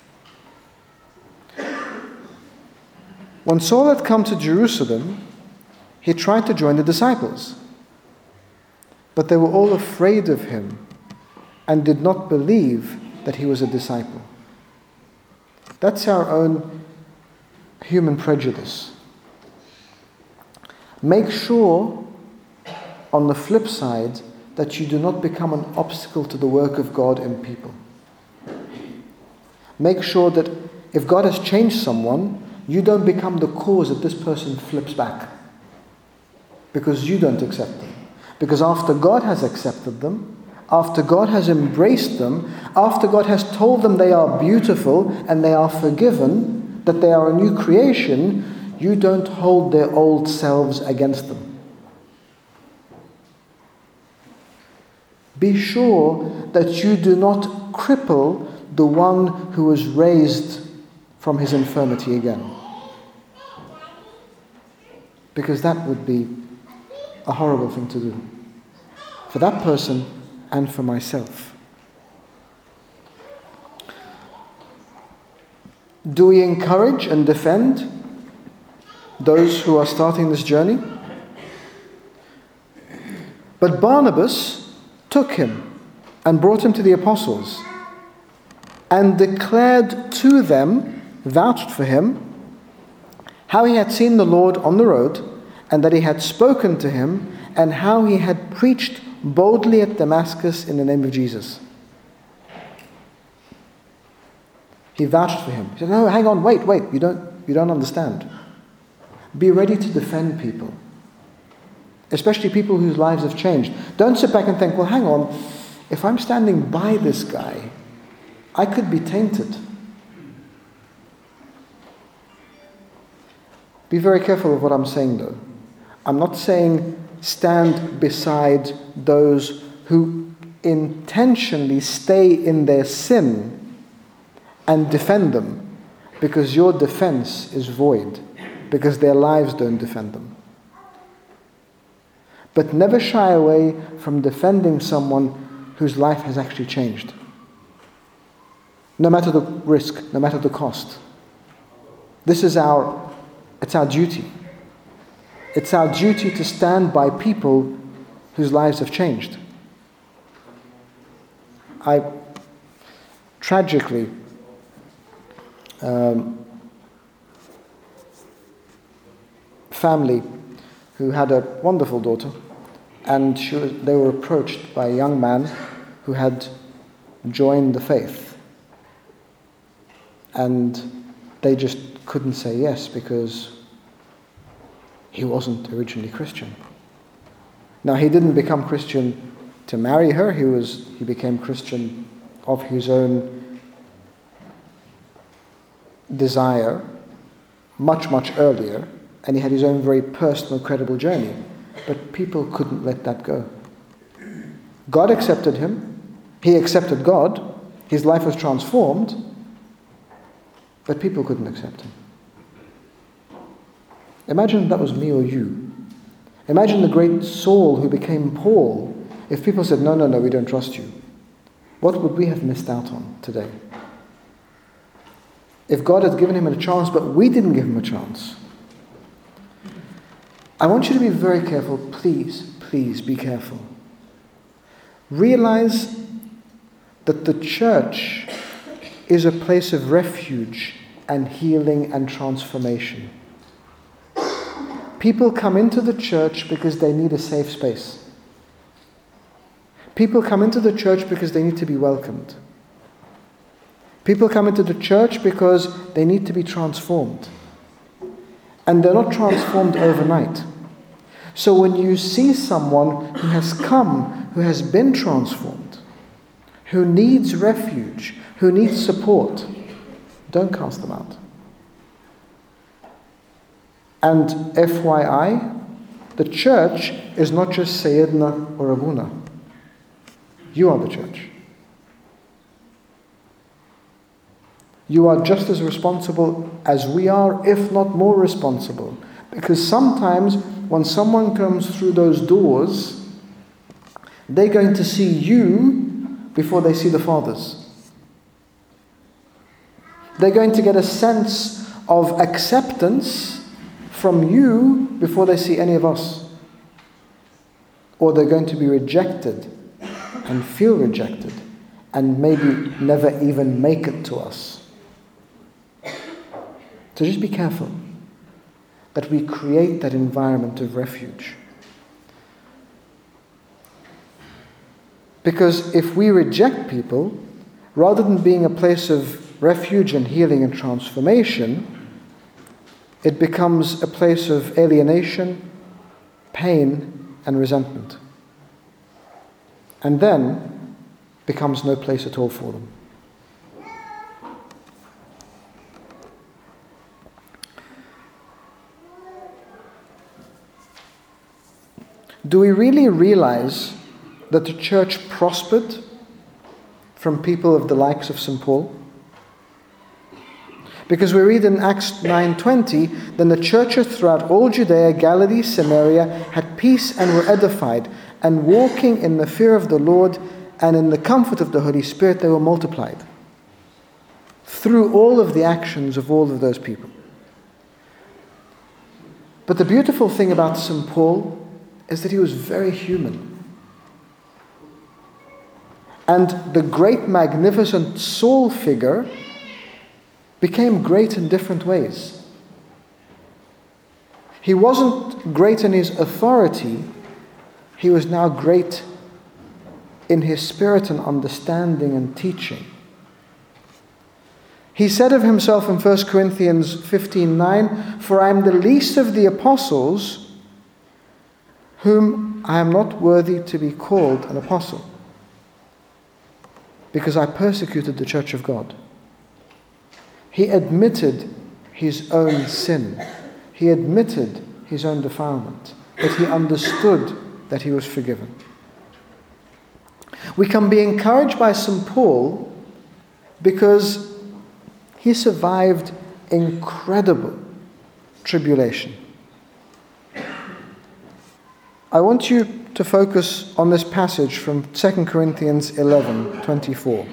When Saul had come to Jerusalem, he tried to join the disciples, but they were all afraid of him and did not believe that he was a disciple. That's our own human prejudice. Make sure, on the flip side, that you do not become an obstacle to the work of God in people. Make sure that if God has changed someone, you don't become the cause that this person flips back. Because you don't accept them. Because after God has accepted them, after God has embraced them, after God has told them they are beautiful and they are forgiven, that they are a new creation, you don't hold their old selves against them. Be sure that you do not cripple the one who was raised from his infirmity again. Because that would be a horrible thing to do. For that person and for myself. Do we encourage and defend those who are starting this journey? But Barnabas took him and brought him to the apostles and declared to them, vouched for him, how he had seen the Lord on the road and that he had spoken to him and how he had preached boldly at Damascus in the name of Jesus. He vouched for him. He said, no, hang on, wait, wait, you don't, you don't understand. Be ready to defend people, especially people whose lives have changed. Don't sit back and think, well, hang on, if I'm standing by this guy, I could be tainted. Be very careful of what I'm saying, though. I'm not saying stand beside those who intentionally stay in their sin and defend them, because your defense is void, because their lives don't defend them. But never shy away from defending someone whose life has actually changed. No matter the risk, no matter the cost. This is our, it's our duty. It's our duty to stand by people whose lives have changed. I, tragically, um, family who had a wonderful daughter, and she was, they were approached by a young man who had joined the faith. And they just couldn't say yes because he wasn't originally Christian. Now, he didn't become Christian to marry her. He was he became Christian of his own desire much, much earlier, and he had his own very personal, credible journey. But people couldn't let that go. God accepted him. He accepted God. His life was transformed. But people couldn't accept him. Imagine that was me or you. Imagine the great Saul who became Paul. If people said, no, no, no, we don't trust you. What would we have missed out on today? if God had given him a chance, but we didn't give him a chance. I want you to be very careful. Please, please be careful. Realize that the church is a place of refuge and healing and transformation. People come into the church because they need a safe space. People come into the church because they need to be welcomed. People come into the church because they need to be transformed. And they're not transformed overnight. So when you see someone who has come, who has been transformed, who needs refuge, who needs support, don't cast them out. And F Y I, the church is not just Sayyidina or Abuna. You are the church. You are just as responsible as we are, if not more responsible. Because sometimes when someone comes through those doors, they're going to see you before they see the fathers. They're going to get a sense of acceptance from you before they see any of us. Or they're going to be rejected and feel rejected and maybe never even make it to us. So just be careful that we create that environment of refuge. Because if we reject people, rather than being a place of refuge and healing and transformation, it becomes a place of alienation, pain, and resentment. And then becomes no place at all for them. Do we really realize that the church prospered from people of the likes of Saint Paul? Because we read in Acts nine twenty, then the churches throughout all Judea, Galilee, Samaria had peace and were edified, and walking in the fear of the Lord and in the comfort of the Holy Spirit, they were multiplied. Through all of the actions of all of those people. But the beautiful thing about Saint Paul is that he was very human. And the great, magnificent Saul figure became great in different ways. He wasn't great in his authority, he was now great in his spirit and understanding and teaching. He said of himself in First Corinthians fifteen nine, "For I am the least of the apostles, whom I am not worthy to be called an apostle, because I persecuted the church of God." He admitted his own sin. He admitted his own defilement. But he understood that he was forgiven. We can be encouraged by Saint Paul because he survived incredible tribulation. I want you to focus on this passage from Second Corinthians eleven twenty-four.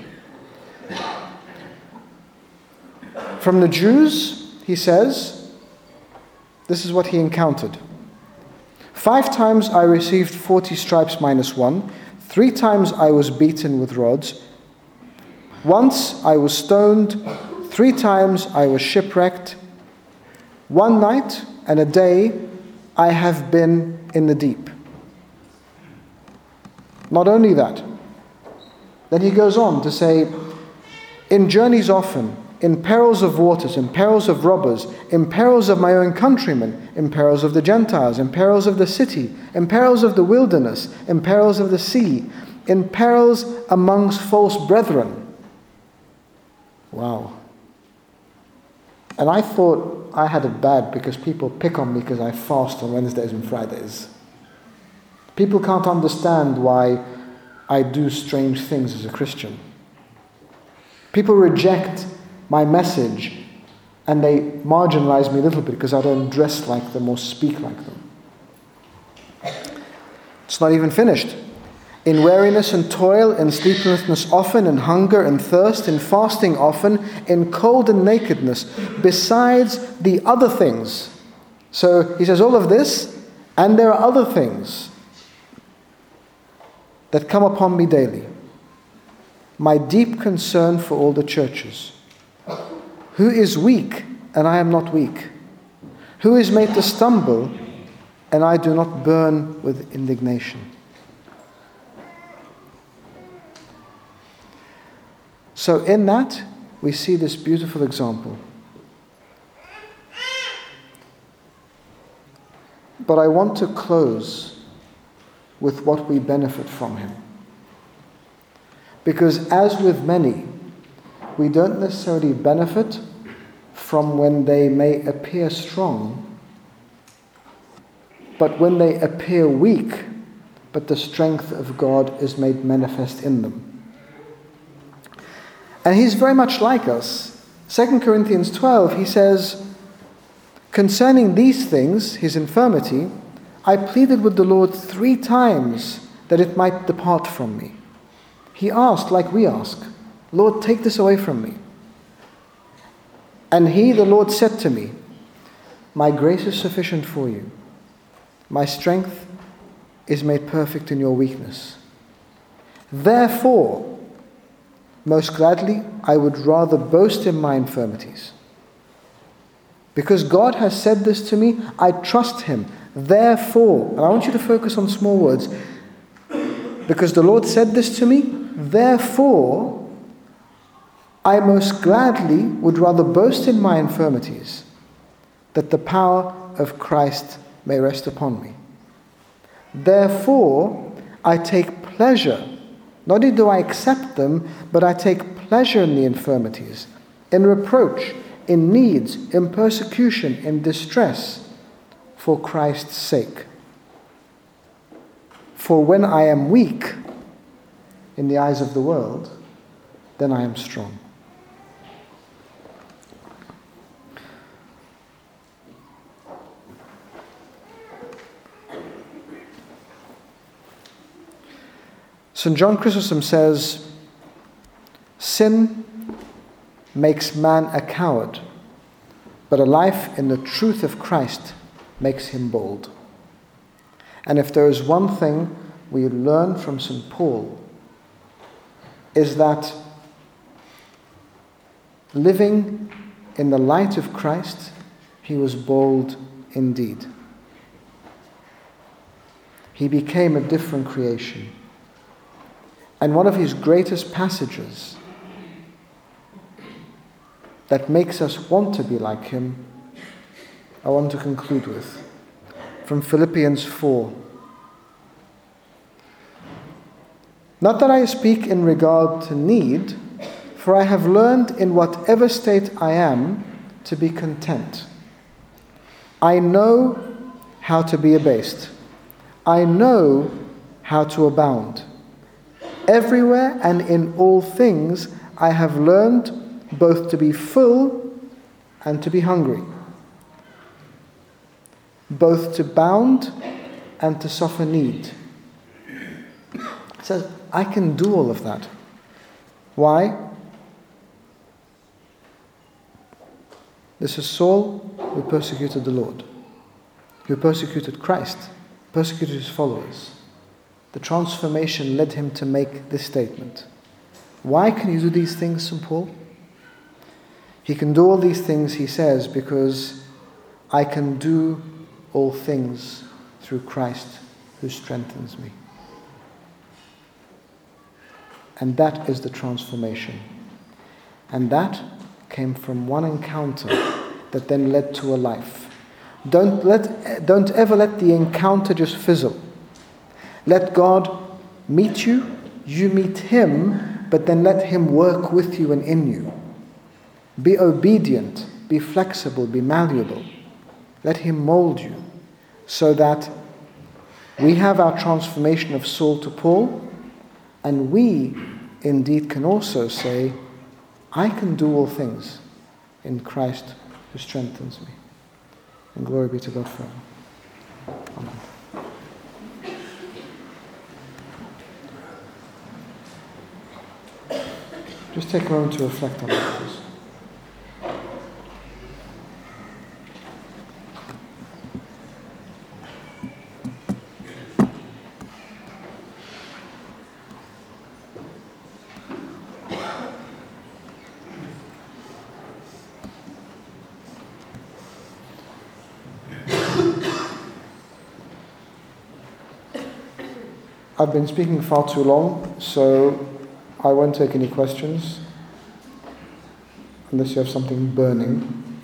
From the Jews, he says, this is what he encountered. Five times I received forty stripes minus one. Three times I was beaten with rods. Once I was stoned. Three times I was shipwrecked. One night and a day I have been in the deep. Not only that, then he goes on to say, in journeys often, in perils of waters, in perils of robbers, in perils of my own countrymen, in perils of the Gentiles, in perils of the city, in perils of the wilderness, in perils of the sea, in perils amongst false brethren. Wow. And I thought I had it bad because people pick on me because I fast on Wednesdays and Fridays. People can't understand why I do strange things as a Christian. People reject my message and they marginalize me a little bit because I don't dress like them or speak like them. It's not even finished. In weariness and toil, in sleeplessness often, in hunger and thirst, in fasting often, in cold and nakedness, besides the other things. So he says all of this, and there are other things that come upon me daily. My deep concern for all the churches. Who is weak, and I am not weak? Who is made to stumble, and I do not burn with indignation? So in that, we see this beautiful example. But I want to close with what we benefit from him. Because as with many, we don't necessarily benefit from when they may appear strong, but when they appear weak, but the strength of God is made manifest in them. And he's very much like us. Second Corinthians twelve, he says, concerning these things, his infirmity, I pleaded with the Lord three times that it might depart from me. He asked, like we ask, Lord, take this away from me. And he, the Lord, said to me, my grace is sufficient for you. My strength is made perfect in your weakness. Therefore, most gladly, I would rather boast in my infirmities. Because God has said this to me, I trust him. Therefore, and I want you to focus on small words. Because the Lord said this to me, therefore, I most gladly would rather boast in my infirmities, that the power of Christ may rest upon me. Therefore, I take pleasure. Not only do I accept them, but I take pleasure in the infirmities, in reproach, in needs, in persecution, in distress, for Christ's sake. For when I am weak in the eyes of the world, then I am strong. Saint John Chrysostom says, sin makes man a coward, but a life in the truth of Christ makes him bold. And if there is one thing we learn from Saint Paul, is that living in the light of Christ, he was bold indeed. He became a different creation. And one of his greatest passages that makes us want to be like him, I want to conclude with, from Philippians four. Not that I speak in regard to need, for I have learned in whatever state I am to be content. I know how to be abased. I know how to abound. Everywhere and in all things I have learned both to be full and to be hungry, both to bound and to suffer need. It says, I can do all of that. Why? This is Saul who persecuted the Lord, who persecuted Christ, persecuted his followers. The transformation led him to make this statement. Why can you do these things, Saint Paul? He can do all these things, he says, because I can do all things through Christ who strengthens me. And that is the transformation. And that came from one encounter that then led to a life. Don't let, don't ever let the encounter just fizzle. Let God meet you, you meet him, but then let him work with you and in you. Be obedient, be flexible, be malleable. Let him mold you so that we have our transformation of Saul to Paul, and we indeed can also say, I can do all things in Christ who strengthens me. And glory be to God forever. Amen. Just take a moment to reflect on that, please. I've been speaking far too long, so I won't take any questions unless you have something burning.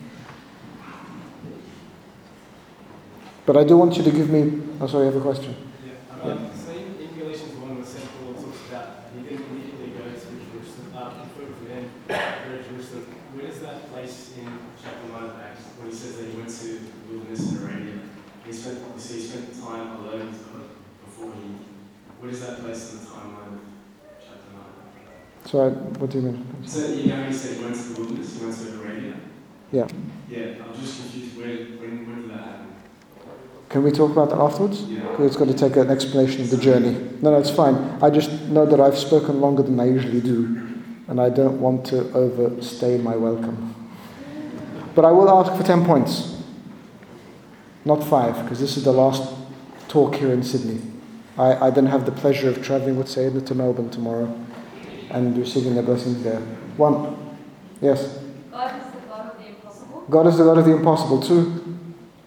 But I do want you to give me... Oh, sorry, you have a question? Yeah. Um, yeah. So in, in Galatians one, where Saint Paul talks about he didn't immediately go to Jerusalem, uh, for them, go to Jerusalem. Where does that place in chapter nine of Acts, when he says that he went to the wilderness in Arabia? He spent, you see, he spent time alone with God before he... Where does that place in the timeline of chapter nine? Sorry, what do you mean? So you know he said he went to the wilderness, he went to Arabia? Yeah. Yeah, I'm just confused. Where, when, when did that happen? Can we talk about that afterwards? Yeah. Because it's got to take an explanation of the journey. No, no, it's fine. I just know that I've spoken longer than I usually do, and I don't want to overstay my welcome. But I will ask for ten points, not five, because this is the last talk here in Sydney. I, I then have the pleasure of travelling with Sayyidina to Melbourne tomorrow and receiving their blessings there. One. Yes? God is the God of the impossible. God is the God of the impossible. Two.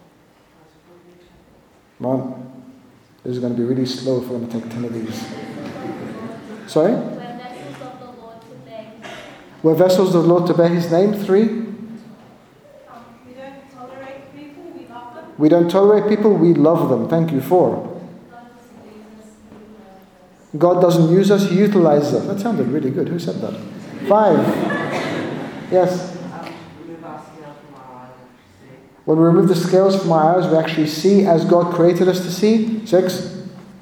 One. This is going to be really slow if we're going to take ten of these. Sorry? We're vessels of the Lord to bear His name. We're vessels of the Lord to bear His name. Three. Um, we don't tolerate people, we love them. We don't tolerate people, we love them. Thank you. Four. God doesn't use us, He utilizes us. That sounded really good. Who said that? Five. Yes? When we remove the scales from our eyes, we actually see as God created us to see. Six.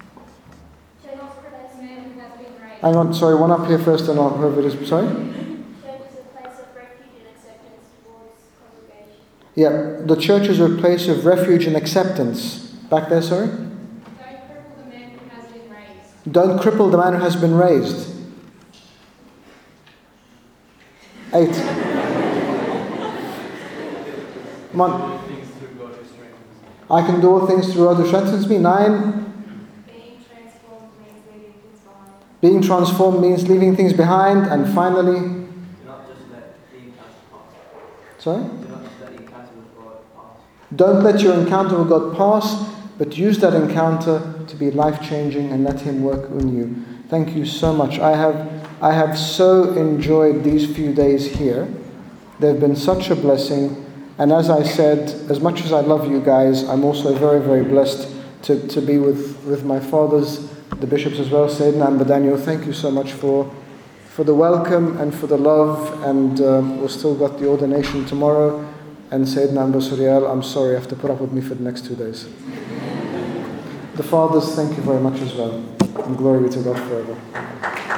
Hang on, sorry, one up here first and on whoever it is. Sorry? Yeah, the church is a place of refuge and acceptance. Back there, sorry? Don't cripple the man who has been raised. Eight. Come on. I can do all things through God who strengthens me. Nine. Being transformed means leaving things behind. Being transformed means leaving things behind. And finally. Do not just let the encounter pass. Sorry? Do not just let the encounter with God pass. Don't let your encounter with God pass, but use that encounter to be life-changing and let Him work on you. Thank you so much. I have I have so enjoyed these few days here. They've been such a blessing. And as I said, as much as I love you guys, I'm also very, very blessed to, to be with, with my fathers, the bishops as well. Sayyidina Amba Daniel, thank you so much for for the welcome and for the love. And um, we've still got the ordination tomorrow. And Sayyidina Amba Suryal, I'm sorry, you have to put up with me for the next two days. The fathers, thank you very much as well. And glory be to God forever.